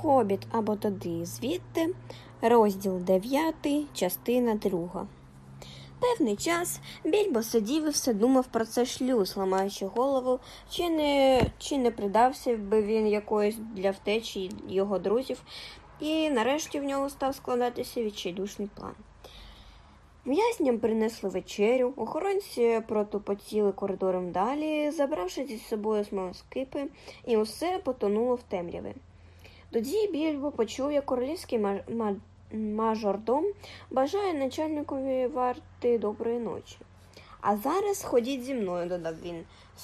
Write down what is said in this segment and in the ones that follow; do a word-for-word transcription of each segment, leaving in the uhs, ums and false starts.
Хобіт або туди звідти, розділ дев'ятий, частина друга. Певний час Більбо сидів і все думав про цей шлюз, ламаючи голову, чи не, чи не придався би він якоїсь для втечі його друзів, і нарешті в нього став складатися відчайдушний план. В'язням принесли вечерю, охоронці протупотіли коридором далі, забравши зі собою смолоскипи, і усе потонуло в темряві. Тоді Більбо почув, як королівський маж... мажордом бажає начальникові варти доброї ночі. «А зараз ходіть зі мною», – додав він,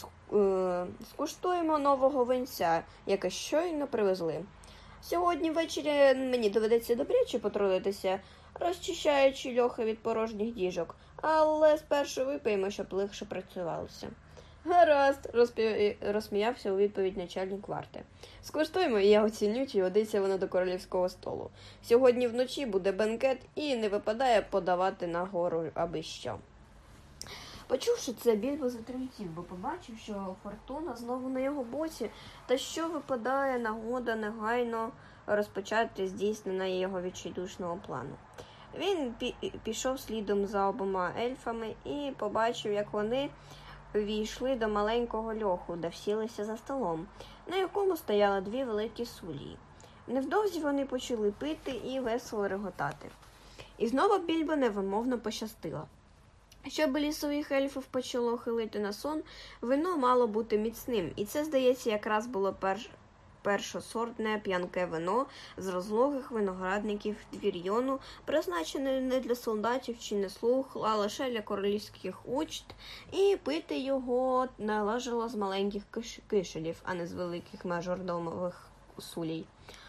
– «скуштуємо нового винця, яке щойно привезли. Сьогодні ввечері мені доведеться добряче потрудитися, розчищаючи льохи від порожніх діжок, але спершу вип'ємо, щоб легше працювалося». «Гаразд», – розпі... розсміявся у відповідь начальник варти. «Скуштуємо, і я оціню, чи годиться воно до королівського столу. Сьогодні вночі буде бенкет, і не випадає подавати нагору аби що». Почувши це, Більбо затремтів, бо побачив, що фортуна знову на його боці, та що випадає нагода негайно розпочати здійснення його відчайдушного плану. Він пі- пішов слідом за обома ельфами і побачив, як вони війшли до маленького льоху, де всілися за столом, на якому стояли дві великі сулії. Невдовзі вони почали пити і весело реготати. І знову Більбо невимовно пощастило. Щоб лісових ельфів почало хилити на сон, вино мало бути міцним, і це, здається, якраз було перш... першосортне п'янке вино з розлогих виноградників Двір'йону, призначене не для солдатів чи не слуг, а лише для королівських учт, і пити його належало з маленьких киш... кишелів, а не з великих мажордомових сулій.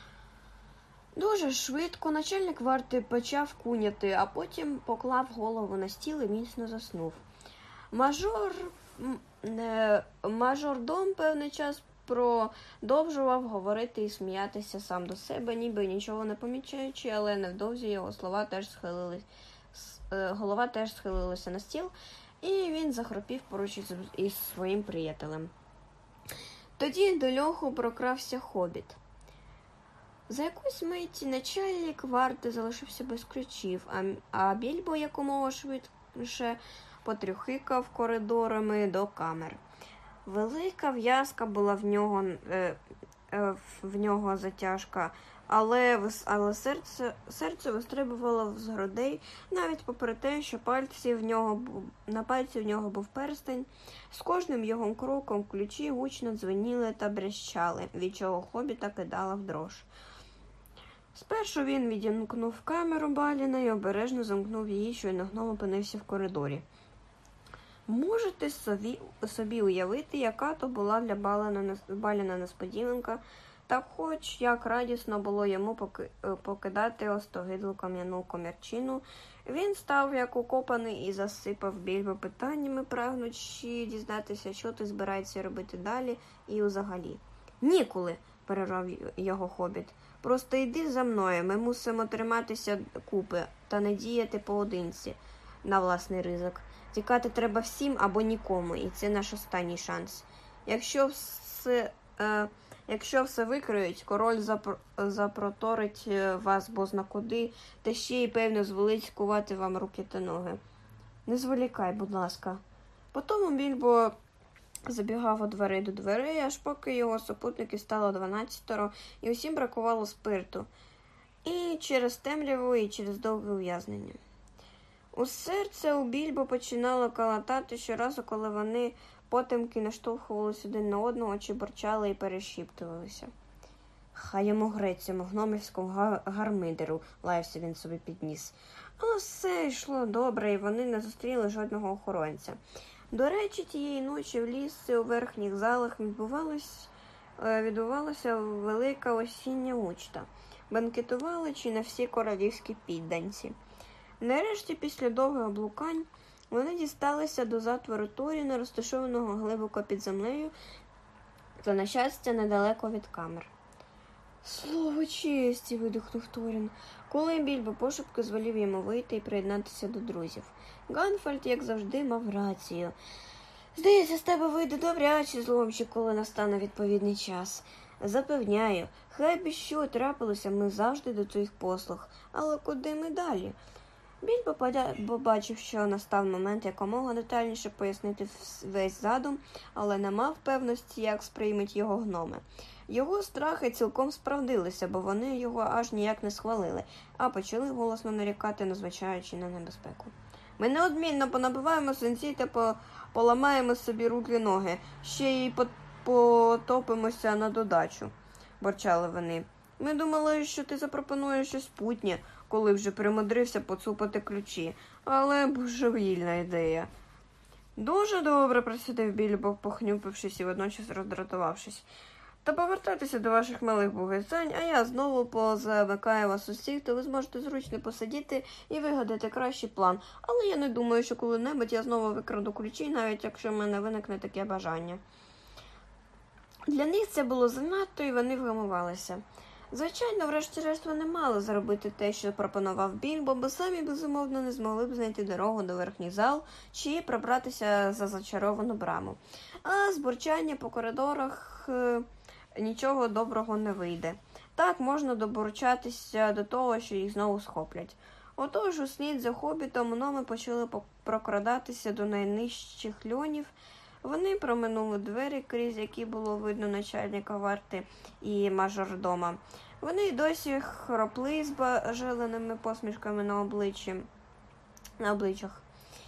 Дуже швидко начальник варти почав куняти, а потім поклав голову на стіл і міцно заснув. Мажор... Е... Мажордом певний час продовжував говорити і сміятися сам до себе, ніби нічого не помічаючи, але невдовзі його слова теж схилили... голова теж схилилася на стіл, і він захропів поруч із своїм приятелем. Тоді до льоху прокрався хобіт. За якусь мить начальник варти залишився без ключів, а, а Більбо якомога швидше потрюхикав коридорами до камер. Велика в'язка була в нього, е, е, в нього затяжка, але, але серце, серце вистрибувало з грудей, навіть попри те, що пальці в нього, на пальці в нього був перстень. З кожним його кроком ключі гучно дзвеніли та брещали, від чого хобіта кидала в дрож. Спершу він відімкнув камеру Баліна і обережно замкнув її, щойно гном опинився в коридорі. Можете собі, собі уявити, яка то була для Баліна, Баліна несподіванка, та хоч як радісно було йому поки, покидати остогидлу кам'яну комірчину, він став як укопаний і засипав Більбо питаннями, прагнучи дізнатися, що ти збираєшся робити далі і взагалі. «Ніколи», – перервав його хобіт. «Просто йди за мною, ми мусимо триматися купи та не діяти поодинці на власний ризик. Тікати треба всім або нікому, і це наш останній шанс. Якщо все, е, якщо все викриють, король запро, запроторить вас бозна куди, та ще й, певно, звелить скувати вам руки та ноги. Не зволікай, будь ласка». Потім Більбо забігав у двері до дверей, аж поки його супутники стало дванадцятеро, і усім бракувало спирту. І через темряву, і через довге ув'язнення. У серце у Більбо починало калатати щоразу, коли вони потемки наштовхувалися один на одного, чи борчали і перешіптувалися. «Хай йому грець, цьому гномівському гармидеру», – лаявся він собі під ніс. Але все йшло добре, і вони не зустріли жодного охоронця. До речі, тієї ночі в лісі у верхніх залах відбувалась, відбувалася велика осіння учта. Бенкетували чи не всі королівські підданці. Нарешті, після довгих блукань, вони дісталися до затвору Торіна, розташованого глибоко під землею, та, на щастя, недалеко від камер. «Слово честі!» – видихнув Торін, коли Більбо пошепки звелів йому вийти і приєднатися до друзів. Ганфальд, як завжди, мав рацію. «Здається, з тебе вийде добрячий зломщик, коли настане відповідний час. Запевняю, Хай би що трапилося, ми завжди до твоїх послуг. Але куди ми далі? Більбо побачив, що настав момент якомога детальніше пояснити весь задум, але не мав певності, як сприймуть його гноми. Його страхи цілком справдилися, бо вони його аж ніяк не схвалили, а почали голосно нарікати, незважаючи на небезпеку. Ми неодмінно понабиваємо синці та поламаємо собі руки-ноги, ще й потопимося на додачу, борчали вони. Ми думали, що ти запропонуєш щось путнє, коли вже примудрився поцупати ключі, але божевільна ідея. Дуже добре, просидів Більбо, похнюпившись і водночас роздратувавшись. Та повертайтеся до ваших малих богоцень, а я знову позамикаю вас усіх, то ви зможете зручно посидіти і вигадати кращий план. Але я не думаю, що коли-небудь я знову викраду ключі, навіть якщо в мене виникне таке бажання. Для них це було занадто, і вони вгамувалися. Звичайно, врешті-решт вони мали зробити те, що пропонував Більбо, бо самі, безумовно, не змогли б знайти дорогу до верхніх зал чи пробратися за зачаровану браму. А з бурчання по коридорах е, нічого доброго не вийде. Так можна добурчатися до того, що їх знову схоплять. Отож, услід за хобітом гноми почали прокрадатися до найнижчих льонів. Вони проминули двері, крізь які було видно начальника варти і мажордома. Вони досі хропли з бажеленими посмішками на обличчі, на обличчях.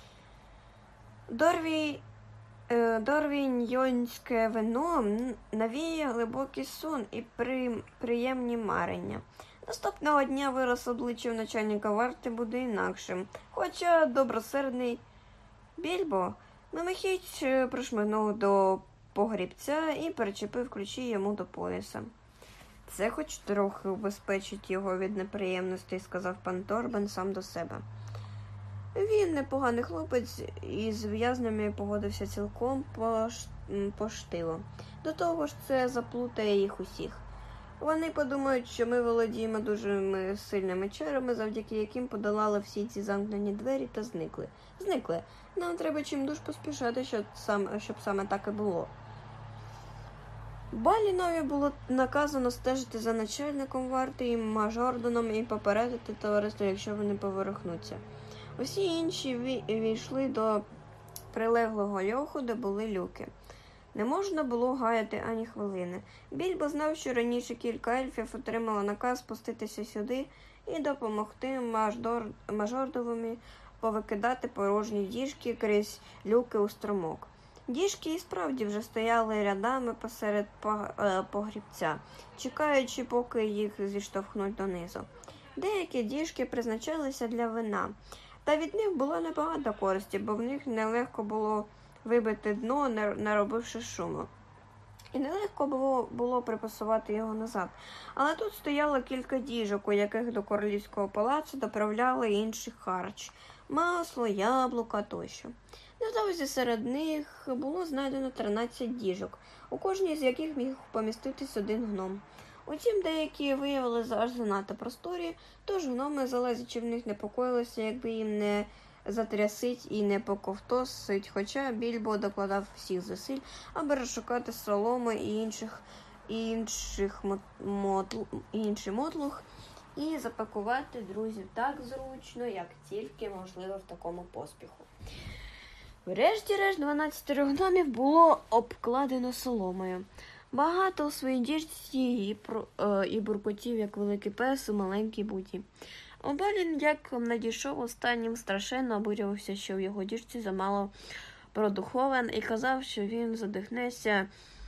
Дорві, е, дорвіньйонське вино навіє глибокий сон і при, приємні марення. Наступного дня вираз обличчя начальника варти буде інакшим, хоча добросердний Більбо мимохідь пришмигнув до погрібця і перечепив ключі йому до пояса. Це хоч трохи убезпечить його від неприємностей, сказав пан Торбен сам до себе. Він непоганий хлопець і з в'язнями погодився цілком поштиво. До того ж це заплутає їх усіх. Вони подумають, що ми володіємо дуже сильними чарами, завдяки яким подолали всі ці замкнені двері та зникли. Зникли. Нам треба чимдуж поспішати, щоб, сам, щоб саме так і було. Балінові було наказано стежити за начальником варти і мажордоном і попередити товариство, якщо вони поворухнуться. Усі інші війшли до прилеглого льоху, де були люки. Не можна було гаяти ані хвилини. Більбо знав, що раніше кілька ельфів отримало наказ спуститися сюди і допомогти маждор... мажордовими повикидати порожні діжки крізь люки у струмок. Діжки і справді вже стояли рядами посеред погрібця, чекаючи, поки їх зіштовхнуть донизу. Деякі діжки призначалися для вина, та від них було небагато користі, бо в них нелегко було вибити дно, не наробивши шуму. І нелегко було, було припасувати його назад. Але тут стояло кілька діжок, у яких до королівського палацу доправляли інший харч – масло, яблука тощо. Невдовзі серед них було знайдено тринадцять діжок, у кожній з яких міг поміститись один гном. Утім, деякі виявилися аж занадто просторі, тож гноми, залазячи в них, непокоїлися, якби їм не затрясить і не поковтосить, хоча Більбо докладав всіх зусиль, аби розшукати соломи і інших, інших мот, інший мотлух і запакувати друзів так зручно, як тільки можливо в такому поспіху. Врешті-решт дванадцятеро гномів було обкладено соломою. Багато у своїй діжці і, е, і буркотів, як великий пес у маленькій буті. Обалін, як надійшов останнім, страшенно обурювався, що в його діжці замало продуховин, і казав, що він задихнеться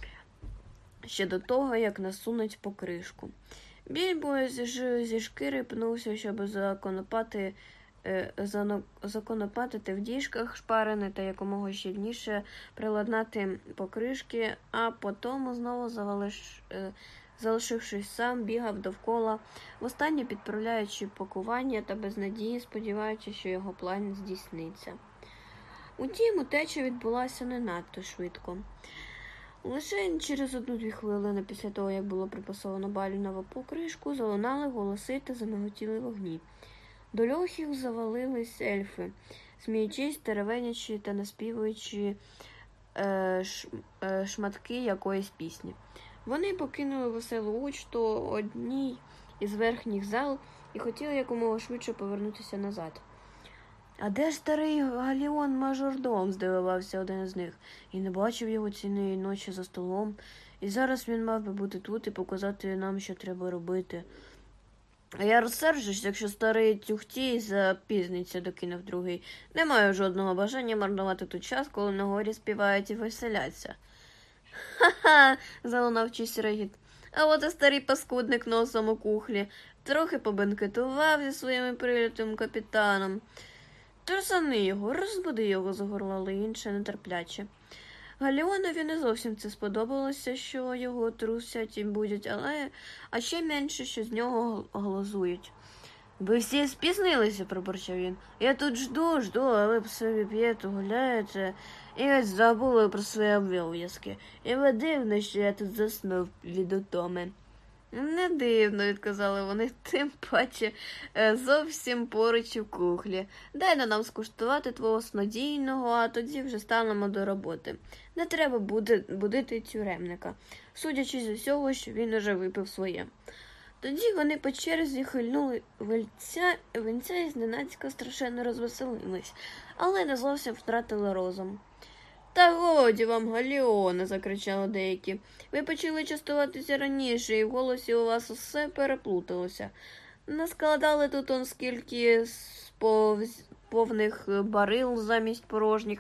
ще до того, як насунуть покришку. Більбо зі шкіри пнувся, щоб законопати, е, законопатити в діжках шпарини та якомога щільніше приладнати покришки, а потім знову завалиш, е, залишившись сам, бігав довкола, востаннє підправляючи пакування та без надії, сподіваючись, що його план здійсниться. Утім, утеча відбулася не надто швидко. Лише через одну-дві хвилини після того, як було припасовано Балінову покришку, залунали голоси та замиготіли вогні. До льохів завалились ельфи, сміючись, теревенячи та наспівуючи е, ш, е, шматки якоїсь пісні. Вони покинули веселу учту одній із верхніх зал і хотіли якомога швидше повернутися назад. «А де ж старий галіон-мажордом?» – здивувався один із них. «І не бачив його цієї ночі за столом. І зараз він мав би бути тут і показати нам, що треба робити». «А я розсерджусь, якщо старий тюхтій запізниться», – докинув другий. «Не маю жодного бажання марнувати тут час, коли на горі співають і веселяться». «Ха-ха!» – залунав чийсь регіт. А от і старий паскудник носом у кухлі. Трохи побенкетував зі своїм прилютим капітаном. «Трусани його, розбуди його», – загорлали інше нетерпляче. Галіонові не зовсім це сподобалося, що його трусять і будять, але а ще менше, що з нього глузують. «Ви всі спізнилися», – пробурчав він. «Я тут жду, жду, а ви собі п'єте, гуляєте і ось забули про свої обов'язки. І ви дивно, що я тут заснув від утоми». «Не дивно», – відказали вони, тим паче зовсім поруч у кухлі. «Дай на нам скуштувати твого снодійного, а тоді вже станемо до роботи. Не треба буде будити тюремника, судячи з усього, що він уже випив своє». Тоді вони по черзі хильнули вельця, венця і зненацька страшенно розвеселились, але не зовсім втратили розум. «Та годі вам, Галіоне!» – закричали деякі. «Ви почали частуватися раніше, і в голосі у вас усе переплуталося. Наскладали тут он скільки повз... повних барил замість порожніх,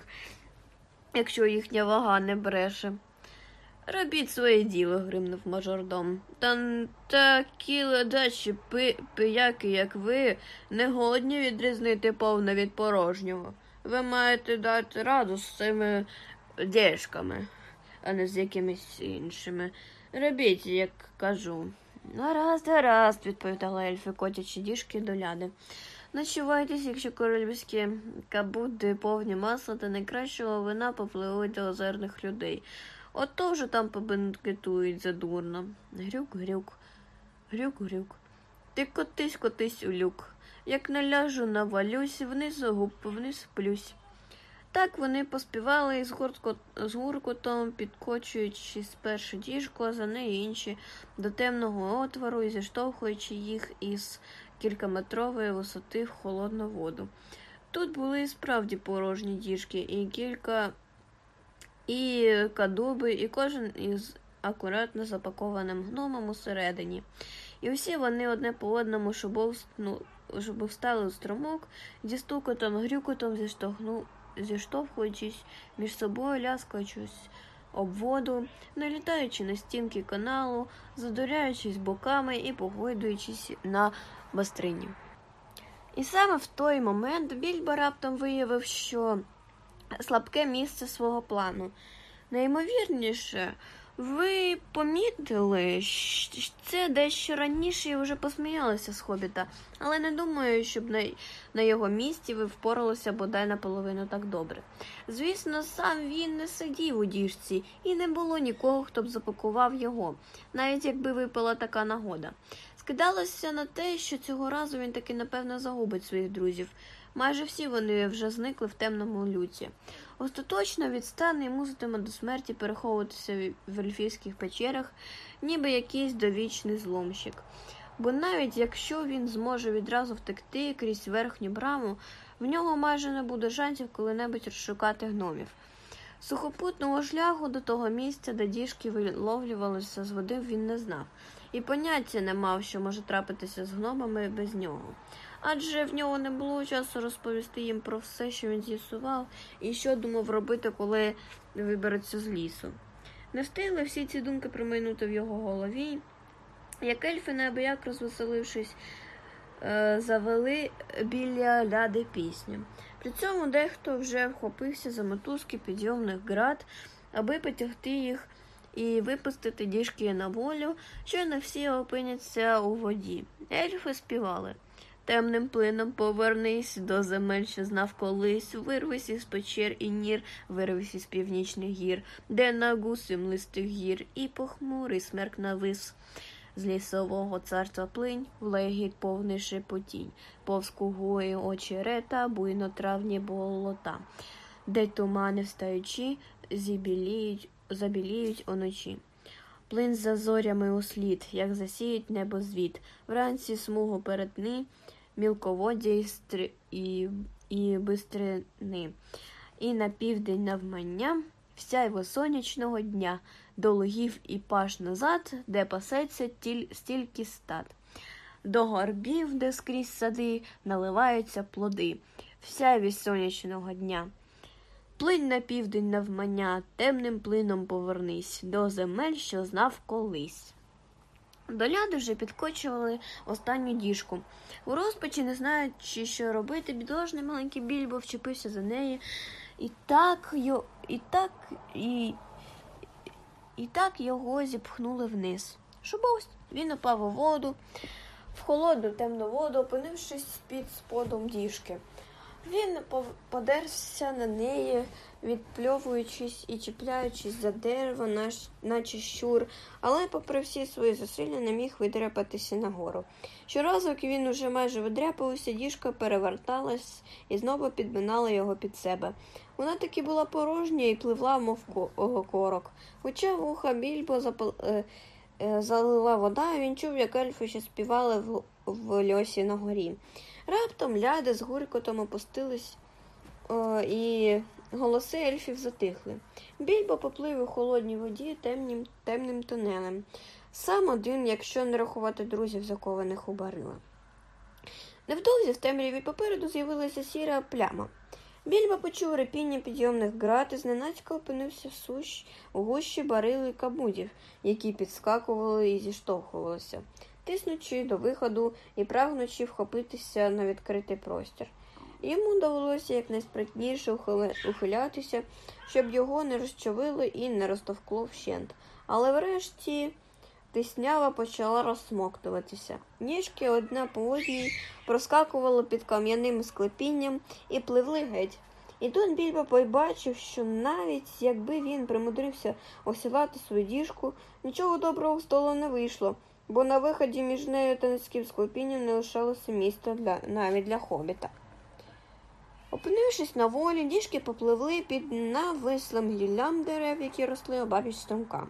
якщо їхня вага не бреше». «Робіть своє діло», – гримнув мажордом. «Та такі ледачі пи... пияки, як ви, не годні відрізнити повне від порожнього. Ви маєте дати раду з цими дєшками, а не з якимись іншими. Робіть, як кажу». «Гаразд, гаразд», – відповідали ельфи, котячи діжки до ляди. «Начувайтесь, якщо королівські кабуди повні масла та найкращого вина попливуть до озерних людей. Ото вже там побенкетують задурно». Грюк-грюк, грюк-грюк. «Ти котись, котись у люк. Як наляжу, навалюсь, вниз губ, вниз плюсь». Так вони поспівали з, гуртко, з гуркотом, підкочуючи спершу діжку, а за нею інші до темного отвору і зіштовхуючи їх із кількаметрової висоти в холодну воду. Тут були справді порожні діжки, і кілька, і кадуби, і кожен із акуратно запакованим гномом усередині. І всі вони одне по одному шубовстну, шубовстали у струмок, зі стукотом, грюкотом зіштовхнув зіштовхуючись між собою, ляскаючись об воду, налітаючи на стінки каналу, задуряючись боками і погойдуючись на бастрині. І саме в той момент Більбо раптом виявив, що слабке місце свого плану. Найімовірніше, ви помітили, що це дещо раніше і вже посміялися з Хобіта, але не думаю, щоб на, на його місці ви впоралися бодай наполовину так добре. Звісно, сам він не сидів у діжці, і не було нікого, хто б запакував його, навіть якби випала така нагода. Скидалося на те, що цього разу він таки, напевно, загубить своїх друзів. Майже всі вони вже зникли в темному люті. Остаточно відстане і муситиме до смерті переховуватися в ельфійських печерах, ніби якийсь довічний зломщик. Бо навіть якщо він зможе відразу втекти крізь верхню браму, в нього майже не буде шансів коли-небудь розшукати гномів. Сухопутного шляху до того місця, де діжки виловлювалися з води, він не знав. І поняття не мав, що може трапитися з гномами без нього. Адже в нього не було часу розповісти їм про все, що він з'ясував, і що думав робити, коли вибереться з лісу. Не встигли всі ці думки промайнути в його голові, як ельфи, неабияк розвеселившись, завели біля ляди пісню. При цьому дехто вже вхопився за мотузки підйомних град, аби потягти їх і випустити діжки на волю, що не всі опиняться у воді. Ельфи співали: «Темним плином повернись до земель, що знав колись, вирвись із печер і нір, вирвись із північних гір, де на гуси млистих гір, і похмурий смерк навис. З лісового царства плинь, в легіт повний шепотінь, повз кугої очерета, буйно травні болота, де тумани встаючи, зібіліють, забіліють уночі. плин за зорями услід, як засіють небозвід. Вранці смугу перетни, мілководдя і, стри... і... і бистрини. І на південь навмання, всяйво сонячного дня, до лугів і паш назад, де пасеться тіль... стільки стад. До горбів, де скрізь сади, наливаються плоди, всяйві сонячного дня. Плинь на південь навмання, темним плином повернись, до земель, що знав колись. До ляди вже підкочували останню діжку. У розпачі, не знаючи, що робити, бідолашний маленький Більбо вчепився за неї, і так, йо... і так, і... і так його зіпхнули вниз. Шубовсь, він упав у воду, в холодну темну воду, опинившись під сподом діжки. Він подерся на неї, відпльовуючись і чіпляючись за дерево, наче щур, але, попри всі свої зусилля, не міг видряпатися нагору. Щоразу, як він уже майже видряпався, діжка переверталась і знову підминала його під себе. Вона таки була порожня і пливла, мов корок. Хоча вуха Більбо запал... е... е... залила вода, він чув, як ельфи ще співали в, в льосі на горі. Раптом ляди з гуркотом опустились, о, і голоси ельфів затихли. Більбо поплив у холодній воді темним, темним тунелем. Сам один, якщо не рахувати друзів, закованих у барила. Невдовзі в темряві попереду з'явилася сіра пляма. Більбо почув репіння підйомних град і зненацька опинився в сущ, у гущі барил і кабудів, які підскакували і зіштовхувалися, тиснучи до виходу і прагнучи вхопитися на відкритий простір. Йому довелося якнайспритніше ухилятися, щоб його не розчавило і не розтовкло вщент. Але врешті тиснява почала розсмоктуватися. Ніжки одна по одній проскакували під кам'яним склепінням і пливли геть. І тут Більбо побачив, що навіть якби він примудрився осілати свою діжку, нічого доброго з того не вийшло, бо на виході між нею та низьким склепінням не лишалося місця для, навіть для хобіта. Опинившись на волі, діжки попливли під навислим гіллям дерев, які росли обабіч струмка.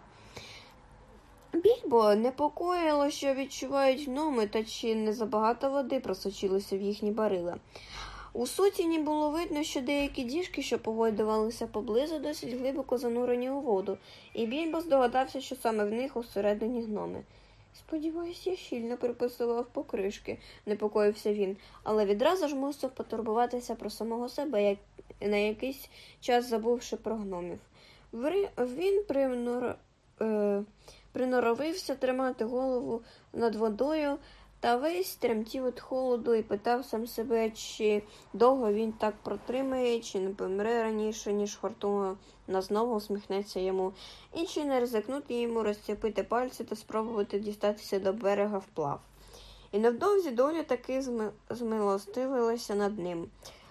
Більбо непокоїло, що відчувають гноми, та чи не забагато води просочилося в їхні барила. У сутіні було видно, що деякі діжки, що погойдувалися поблизу, досить глибоко занурені у воду, і Більбо здогадався, що саме в них усередині гноми. «Сподіваюсь, я щільно приписував покришки», – непокоївся він, але відразу ж мусив потурбуватися про самого себе, як на якийсь час забувши про гномів. Він принор... е... приноровився тримати голову над водою, та весь тремтів від холоду і питав сам себе, чи довго він так протримає, чи не помре раніше, ніж Фортуна знову усміхнеться йому, і чи не ризикнути йому розціпити пальці та спробувати дістатися до берега вплав. І невдовзі доля таки зми... змилостивилася над ним.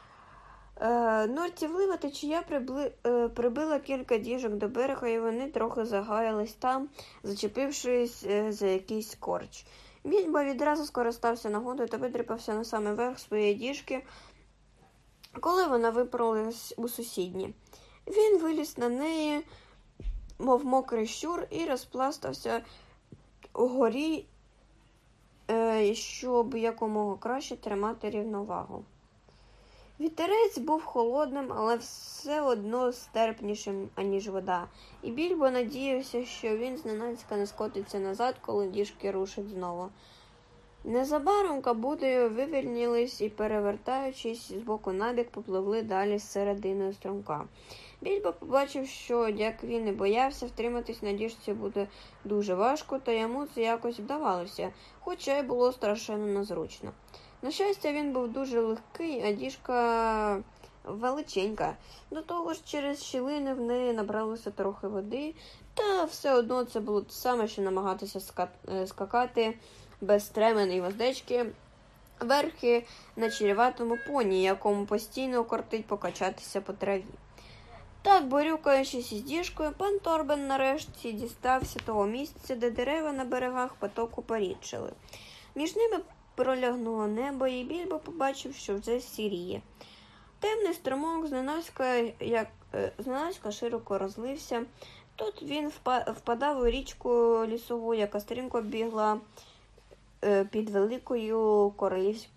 Е, Нортівлива течія прибли... е, прибила кілька діжок до берега, і вони трохи загаялись там, зачепившись е, за якийсь корч. Більбо відразу скористався нагодою та видріпався на самий верх своєї діжки, коли вона виправилась у сусідні. Він виліз на неї, мов мокрий щур, і розпластався угорі, е, щоб якомога краще тримати рівновагу. Вітерець був холодним, але все одно стерпнішим, аніж вода, і Більбо надіявся, що він зненацька не скотиться назад, коли діжки рушать знову. Незабаром кабуди вивільнились і, перевертаючись з боку на бік, попливли далі з середини струмка. Більбо побачив, що, як він і боявся, втриматись на діжці буде дуже важко, та йому це якось вдавалося, хоча й було страшенно незручно. На щастя, він був дуже легкий, а діжка величенька. До того ж, через щілини в неї набралося трохи води, та все одно це було те саме, що намагатися скакати без стремен і воздечки верхи на чаріватому поні, якому постійно кортить покачатися по траві. Так, борюкаючись із діжкою, пан Торбен нарешті дістався того місця, де дерева на берегах потоку порідшили. Між ними пролягнуло небо, і Більбо побачив, що вже сіріє. Темний струмок зненацька, як, зненацька широко розлився, Тут він впадав у річку лісову, яка стрімко бігла під великою королівською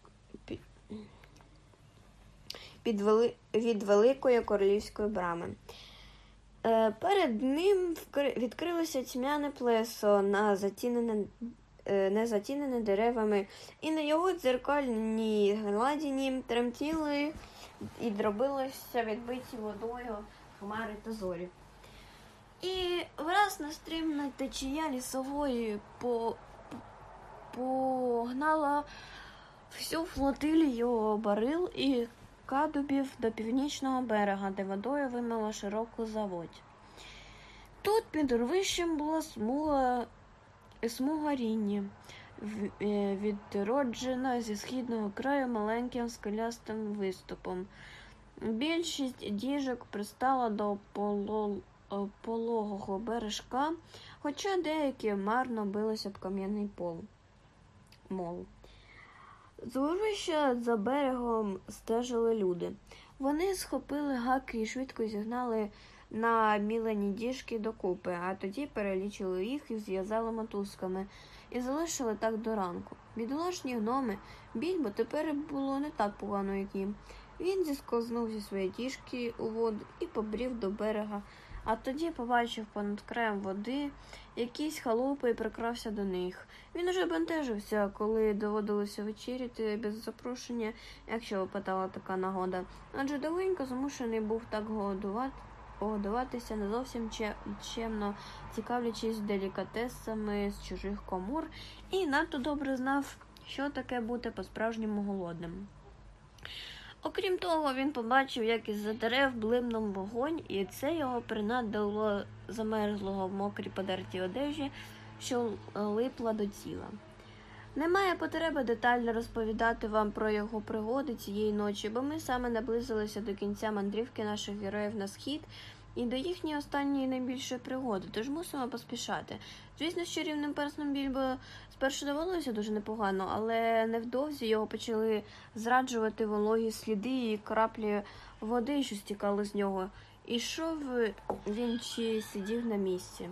під вели... від великої королівської брами. Е, перед ним вкр... відкрилося тьмяне плесо, на затінене... е, не затінене деревами, і на його дзеркальній гладіні тремтіли і дробилися відбиті водою хмари та зорі. І враз нестримна течія лісової по... погнала всю флотилію барил і кадубів до північного берега, де водою вимила широку заводь. Тут під урвищем була смуга, смуга рінні, відроджена зі східного краю маленьким скелястим виступом. Більшість діжок пристала до поло, пологого бережка, хоча деякі марно билися об кам'яний пол. Мол. З урвища за берегом стежили люди. Вони схопили гаки і швидко зігнали на мілені діжки докупи, а тоді перелічили їх і зв'язали мотузками, і залишили так до ранку. Бідолашні гноми, Більбо тепер було не так погано, як їм. Він зіскознув зі своєї діжки у воду і побрів до берега, а тоді побачив понад краєм води якісь халупи і прикрався до них. Він уже бентежився, коли доводилося вечеряти без запрошення, якщо випадала така нагода. Адже довгенько змушений був так годувати, годуватися не зовсім чемно, цікавлячись делікатесами з чужих комор, і надто добре знав, що таке бути по-справжньому голодним. Окрім того, він побачив, як із-за дерев блимнув вогонь, і це його принадило замерзлого в мокрій подертій одежі, що липла до тіла. Немає потреби детально розповідати вам про його пригоди цієї ночі, бо ми саме наблизилися до кінця мандрівки наших героїв на схід і до їхньої останньої найбільшої пригоди, тож мусимо поспішати. Звісно, з чарівним персном Більбо спершу довелося дуже непогано, але невдовзі його почали зраджувати вологі сліди і краплі води, що стікали з нього. Ішов він чи сидів на місці.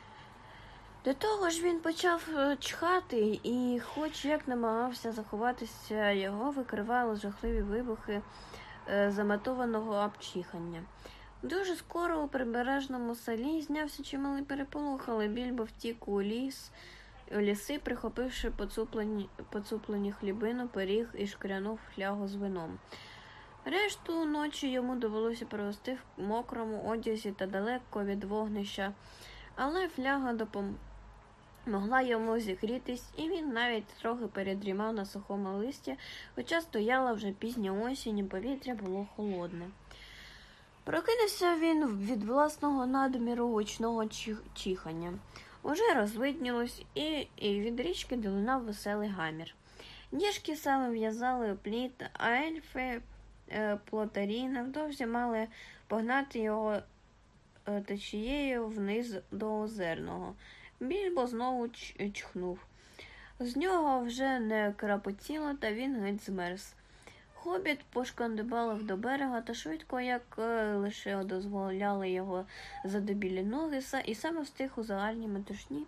До того ж він почав чхати, і хоч як намагався заховатися, його викривали жахливі вибухи заматованого обчихання. Дуже скоро у прибережному селі знявся чималий переполох, але Більбо втік у ліс, у ліси, прихопивши поцуплені, поцуплені хлібину, пиріг і шкіряну флягу з вином. Решту ночі йому довелося провести в мокрому одязі та далеко від вогнища, але фляга допомогла йому зігрітись, і він навіть трохи передрімав на сухому листі, хоча стояла вже пізня осінь, і повітря було холодне. Прокинувся він від власного надміру гучного чихання. Уже розвиднілось, і, і від річки долинав веселий гамір. Діжки саме в'язали плід, а ельфи е, плотарі невдовзі мали погнати його е, течією вниз до озерного. Більбо знову ч- чхнув. З нього вже не крапотіло, та він геть змерз. Хобіт пошкандибалив до берега та швидко, як е, лише дозволяли його задебілі ноги, і саме встиг у загальній метушні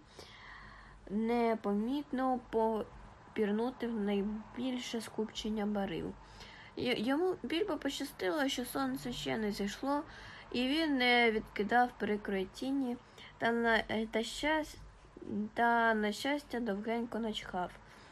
непомітно попірнути в найбільше скупчення барил. Йому Більбо пощастило, що сонце ще не зійшло, і він не відкидав прикрої тіні, та на, та, щас, та, на щастя, довгенько начхав.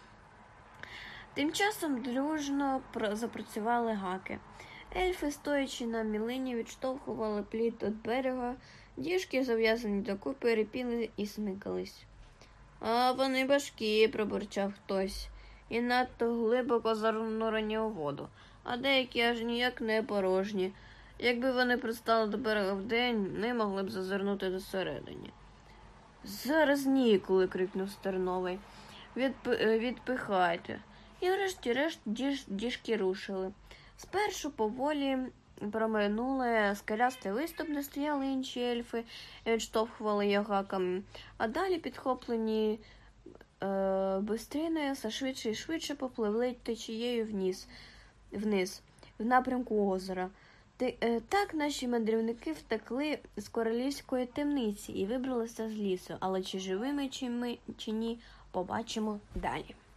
Тим часом дружно запрацювали гаки. Ельфи, стоячи на мілині, відштовхували плід від берега, діжки, зав'язані докупи, репіли і смикались. «А вони важкі», – пробурчав хтось, і надто глибоко занурені у воду, а деякі аж ніяк не порожні. Якби вони пристали до берега вдень, не могли б зазирнути досередині. «Зараз ніколи», – крикнув Стерновий, Відп... «відпихайте». І врешті-решт діж... діжки рушили. Спершу поволі проминули скелястий виступ, де стояли інші ельфи і відштовхували його гаками, а далі, підхоплені е... бистриною, все швидше і швидше попливли течією вниз, вниз, в напрямку озера. Ти, е, так наші мандрівники втекли з королівської темниці і вибралися з лісу, але чи живими, чи ми, чи ні, побачимо далі.